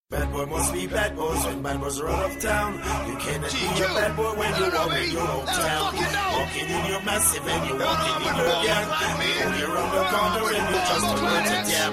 Bad boy must be bad boys when bad boys are out of town. You cannot be a bad boy when you walk in your hometown. Walking in your massive and you're walking in your gang. You're around the corner and you just a bunch of damn.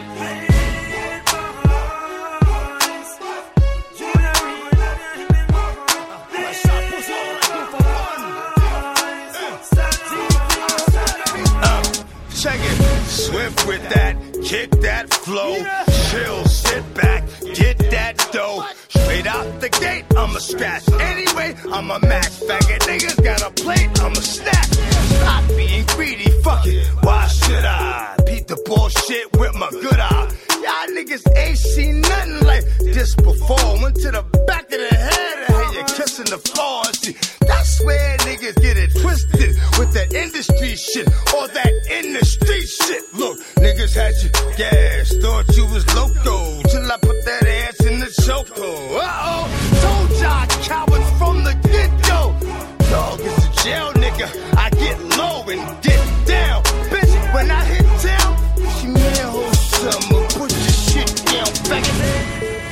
Check it, swift with that, kick that flow, chill, sit back, get that dough. Straight out the gate, I'm a scratch. Anyway, I'm a max. Faggot niggas got a plate, I'm a snack. Stop being greedy, fuck it. Why should I? Beat the bullshit with my good eye. Y'all niggas ain't seen nothing like this before. Went to the back of the head and had you kissing the floor. See, that's where niggas get it twisted with that industry shit or that in the street shit. Look, niggas had you gas, thought you was loco till I put that ass in the chokehold. Uh-oh, told y'all cowards from the get-go. Dog is a jail nigga, I get low and get down. Bitch, when I hit town, she made a whole summer. Put your shit down, faggot.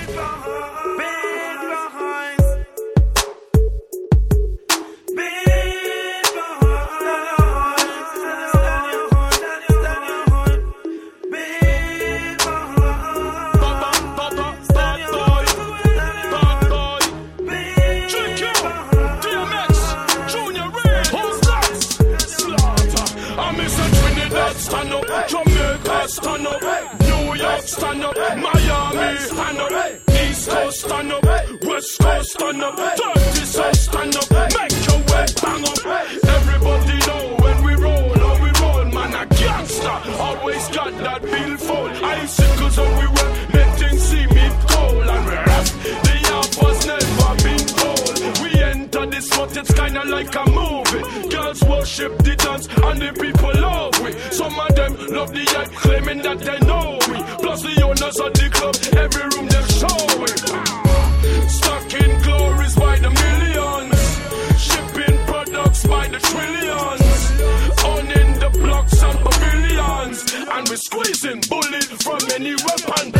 Stand up, Jamaica stand up, New York stand up, Miami stand up, East Coast stand up, West Coast stand up, Dirty South stand up, make your way bang up. Everybody know when we roll, man a gangster, always got that billfold. Icicles on we work, make things see me cold and we rap. The yard was never been told. We enter this spot, it's kinda like a movie. Girls worship the dance and the people love we. Some of them love the act, claiming that they know me. Plus the owners of the club, every room they show it. Stuck in glories by the millions, shipping products by the trillions, owning the blocks and pavilions, and we squeezing bullet from any weapon.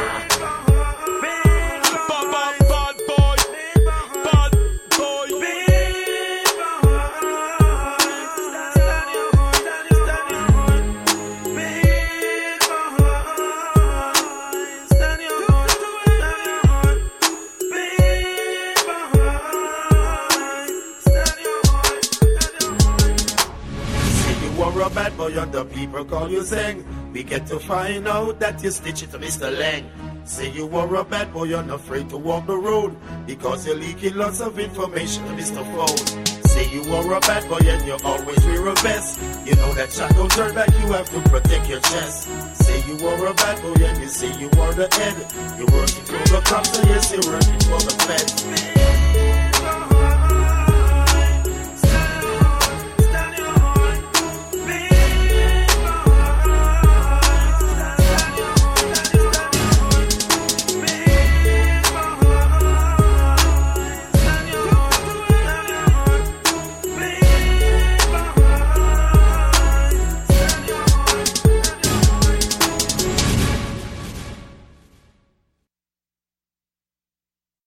Bad boy and the people call you Zeng. We get to find out that you stitch it to Mr. Lang. Say you were a bad boy, you're not afraid to walk the road because you're leaking lots of information to Mr. Phone. Say you were a bad boy and you always wear a vest. You know that shot don't turn back, you have to protect your chest. Say you were a bad boy and you say you were the head. You're working for the cops and yes, you're working for the feds.